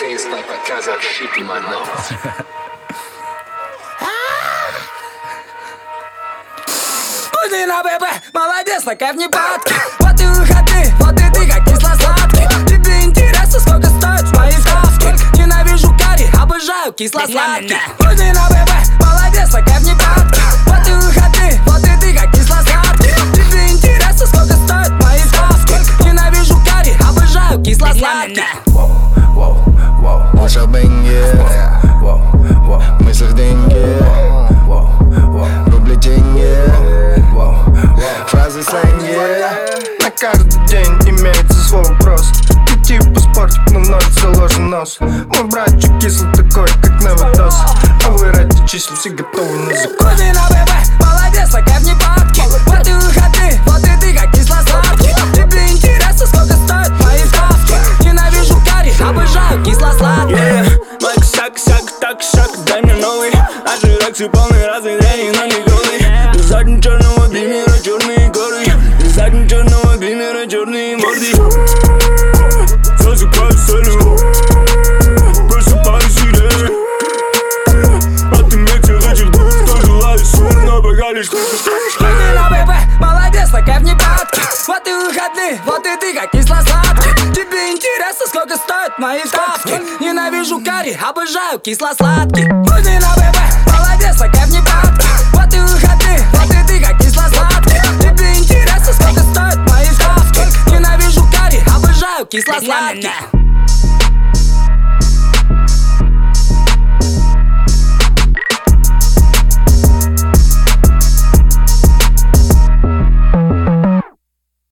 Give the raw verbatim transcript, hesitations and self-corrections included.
Tastes like a Kazakh shit in my mouth. Пусть бэбэ, молодец, такая в непадке. Вот и выходи, вот и ты как кисло-сладкий. Тебе интересно, сколько стоят мои ставки? Ненавижу карри, обожаю кисло-сладкий. Пусть бэбэ, молодец, такая в непадке. Вот и выходи, вот и ты как кисло-сладкий. Тебе интересно, сколько стоят мои ставки? Ненавижу карри, обожаю кисло-сладкий. Наша бенги, в мыслях деньги, рубли деньги, фразы сленги. На каждый день имеется свой вопрос. Ты типа спортик, но вновь заложен нос. Мой братчик кислый такой, как новодос. А вы ради чисел все готовы на закон. Кузина, бэбэ, молодец, такая в непадке. Вот и выходи, вот и ты как кисло-сладкий. Тебе интересно, сколько стоят мои ставки? Ненавижу карри, обожаю кисло-сладкий. Yeah. Майк, шаг, шаг, так, шаг, дай мне новый. Наши реакции полны разных идей, но не голый. Задний черного глимера, черные горы. Задний черного глимера, черные морды. Засыпаю солью, просыпаюсь идеей. От инъекций этих душ, кто желает сур, но пока лишь Кузина, бэбэ, молодец, такая в непадке. Вот и выходи, вот и ты как кисло-сладкий. Тебе интересно, сколько стоят мои ставки? Ненавижу карри, обожаю кисло-сладкий. Кузина, бэбэ, молодец, такая в непадке. Вот и выходи, вот и ты как кисло-сладкий. Тебе интересно, сколько стоят мои ставки? Ненавижу карри, обожаю кисло-сладкий.